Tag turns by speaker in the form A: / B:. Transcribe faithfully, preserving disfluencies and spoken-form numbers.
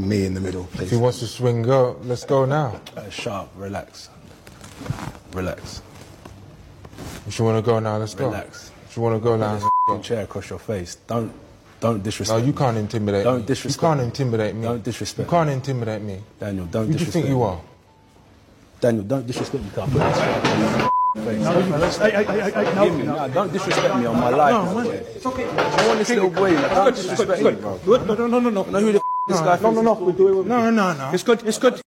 A: me in the middle, please.
B: If he wants to swing, go. Let's go now.
A: Uh, shut up, relax. Relax.
B: If you want to go now, let's go.
A: Relax.
B: If you want to go now, let's go.
A: Chair across your face. Don't, don't disrespect
B: No, you
A: me.
B: can't intimidate
A: Don't
B: me.
A: disrespect
B: You can't
A: me.
B: intimidate me.
A: Don't disrespect
B: You can't intimidate me.
A: Daniel, don't
B: Who do you
A: disrespect
B: think you
A: me.
B: are?
A: Daniel, don't disrespect me. Can't put this chair across your face.
C: Hey, hey, hey, hey,
A: Give me, nah, don't disrespect me on my life.
C: No, man, it's okay.
A: I want this little boy. Like, don't disrespect me, bro.
C: Good. No, no, no, no, no.
A: I know who the f this guy
C: No, no, no.
A: thinks he's talking to.
C: No, no, no. It's good. It's good.